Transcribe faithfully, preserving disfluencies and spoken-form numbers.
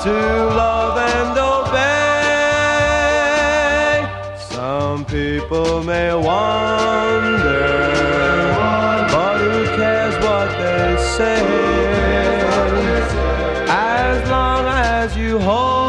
to love and obey. Some people may wonder, but who cares what they say? As long as you hold